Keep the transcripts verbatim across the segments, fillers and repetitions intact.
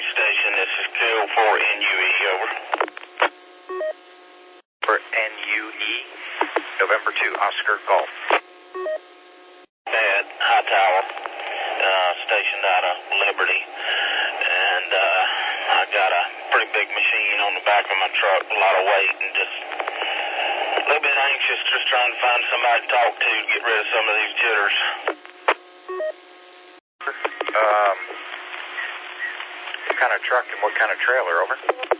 station. This is K O four N U E, over. For N U E, November two, Oscar Golf. Bad, high tower, uh, stationed out of Liberty, and uh, I got a pretty big machine on the back of my truck, a lot of weight, and just a little bit anxious, just trying to find somebody to talk to to get rid of some of these jitters. Um, what kind of truck and what kind of trailer, over?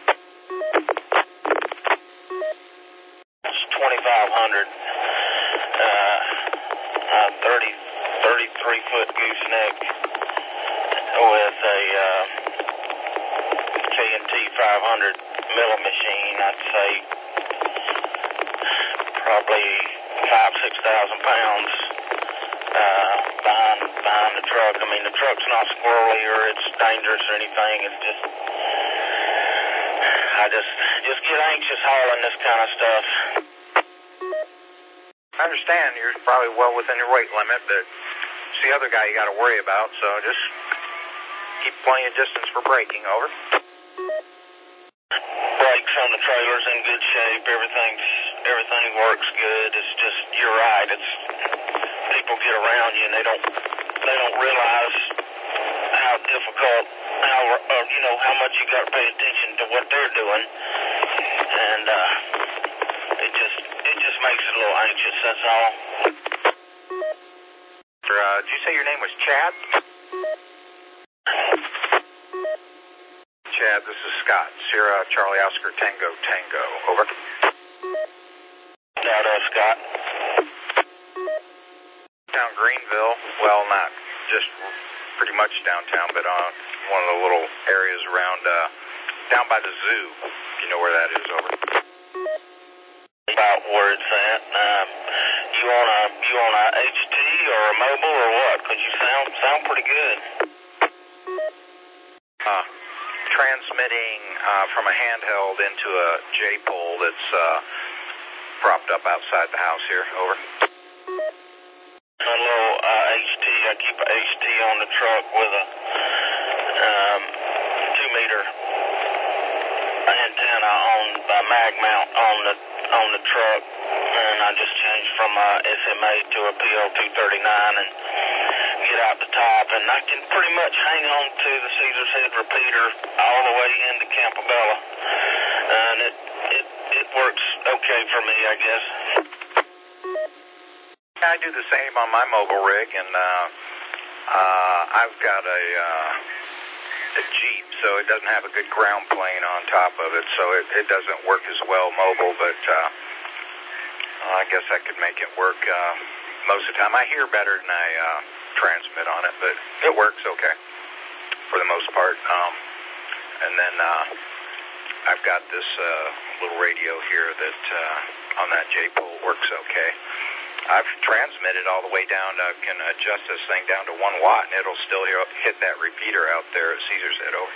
It's twenty-five hundred, uh, uh, thirty, thirty-three foot gooseneck with a uh, K and T five hundred milling machine. I'd say probably five, six thousand pounds uh, behind behind the truck. I mean, the truck's not squirrely or it's dangerous or anything. It's just I just just get anxious hauling this kind of stuff. I understand you're probably well within your weight limit, but it's the other guy you got to worry about, so just keep plenty of distance for braking, over. Brakes on the trailer's in good shape. Everything's everything works good. It's just, you're right. It's people get around you and they don't they don't realize how difficult, how uh, you know how much you got to pay attention to what they're doing, and uh, it just it just makes it a little anxious. That's all. Uh, did you say your name was Chad? Chad, this is Scott. Sierra Charlie Oscar Tango Tango. Over. Now, uh, Scott. Down Greenville. Well, not just pretty much downtown, but on one of the little areas around, uh, down by the zoo. If you know where that is, over. About where it's at. Um, you on a you on a H T or a mobile or what? Cause you sound sound pretty good. Uh, transmitting uh, from a handheld into a J-pole that's uh, propped up outside the house here. Over. A little uh, H T. I keep a H T on the truck with a um, two meter antenna on a mag mount on the on the truck, and I just changed from a S M A to a P L two thirty-nine and get out the top, and I can pretty much hang on to the Caesar's Head repeater all the way into Campobella, and it it it works okay for me, I guess. I do the same on my mobile rig, and uh, uh, I've got a, uh, a Jeep, so it doesn't have a good ground plane on top of it, so it, it doesn't work as well mobile, but uh, I guess I could make it work uh, most of the time. I hear better than I uh, transmit on it, but it works okay for the most part. Um, and then uh, I've got this uh, little radio here that uh, on that J-pole works okay. I've transmitted all the way down, I uh, can adjust this thing down to one watt, and it'll still hit that repeater out there at Caesar's Head, over.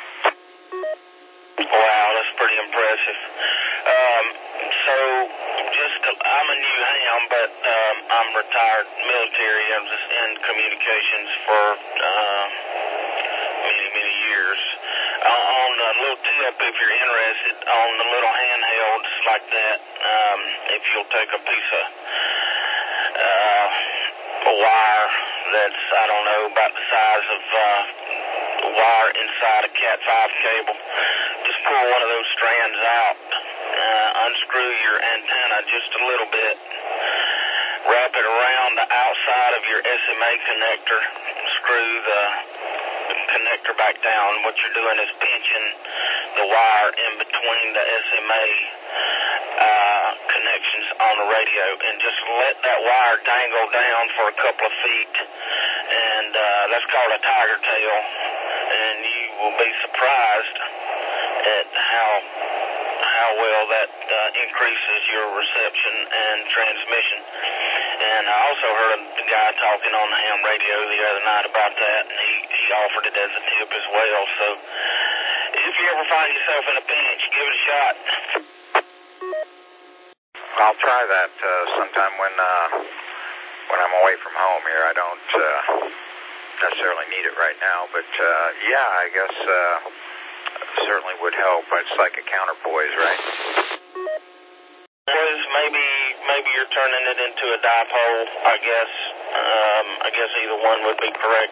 Wow, that's pretty impressive. Um, so, just, I'm a new ham, but um, I'm retired military. I was just in communications for uh, many, many years. Uh, on a little tip, if you're interested, on the little handhelds like that, um, if you'll take a piece of Uh, a wire that's, I don't know, about the size of uh, the wire inside a cat five cable. Just pull one of those strands out, uh, unscrew your antenna just a little bit, wrap it around the outside of your S M A connector, screw the connector back down. What you're doing is pinching the wire in between the S M A uh, connections on the radio, and just let that wire dangle down for a couple of feet, and uh, that's called a tiger tail, and you will be surprised at how how well that uh, increases your reception and transmission. And I also heard a guy talking on the ham radio the other night about that, and he, he offered it as a tip as well. So if you ever find yourself in a pinch, give it a shot. I'll try that uh, sometime when uh, when I'm away from home here. I don't uh, necessarily need it right now, but uh, yeah, I guess uh, certainly would help. It's like a counterpoise, right? Poise, maybe maybe you're turning it into a dipole. I guess um, I guess either one would be correct.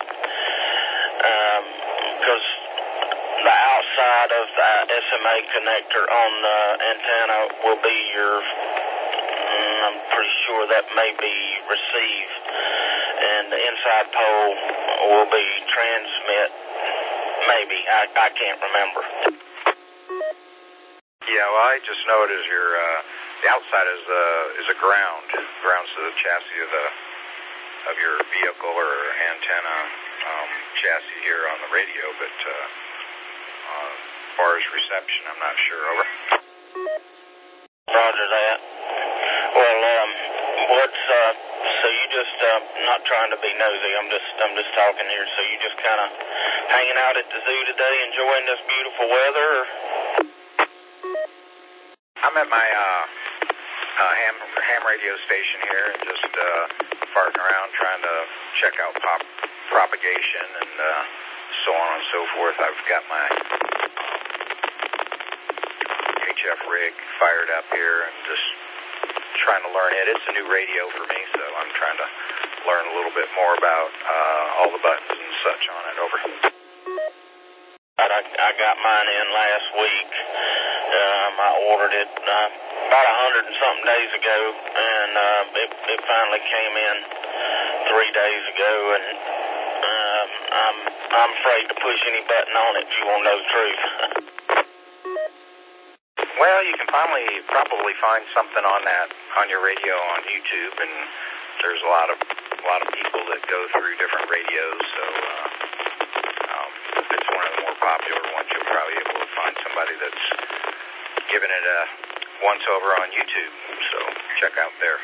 Because um, the outside of the S M A connector on the antenna will be your. Mm, I'm pretty sure that may be receive, and the inside pole will be transmit. Maybe I I can't remember. Yeah, well, I just know it as your uh, the outside is a is a ground grounds to the chassis of the of your vehicle or antenna um, chassis here on the radio, but uh, uh, as far as reception, I'm not sure. Over. Roger that. Well, um, what's uh, so you just uh, not trying to be nosy. I'm just I'm just talking here. So you just kind of hanging out at the zoo today, enjoying this beautiful weather. Or? I'm at my uh, uh, ham ham radio station here and just uh, farting around trying to check out pop propagation and uh, so on and so forth. I've got my H F rig fired up here and just trying to learn it. It's a new radio for me, so I'm trying to learn a little bit more about uh, all the buttons and such on it. Over. I, I got mine in last week. Um, I ordered it uh, about a hundred and something days ago, and uh, it, it finally came in three days ago. And um, I'm I'm afraid to push any button on it. If you want to know the truth. Well, you can finally probably find something on that on your radio on YouTube, and there's a lot of a lot of people that go through different radios. So uh, um, if it's one of the more popular ones, you'll probably be able to find somebody that's giving it a once over on YouTube. So check out there.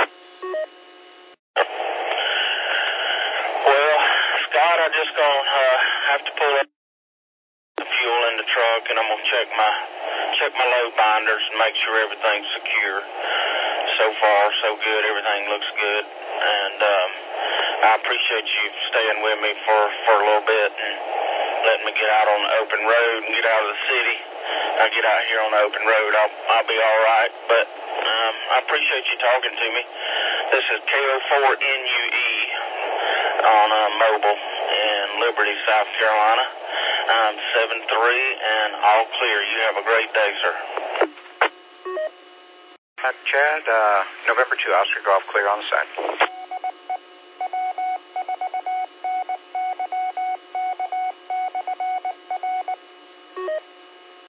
Well, Scott, I just gonna uh, have to pull up the fuel in the truck, and I'm gonna check my check my load binders and make sure everything's secure. So far, so good. Everything looks good, and um, I appreciate you staying with me for, for a little bit and letting me get out on the open road and get out of the city. I get out here on the open road, I'll I'll be all right. But um, I appreciate you talking to me. This is K O four N U E on uh, mobile in Liberty, South Carolina. I'm seven three and all clear. You have a great day, sir. Uh, Chad, uh, November two, Oscar Golf, clear on the side.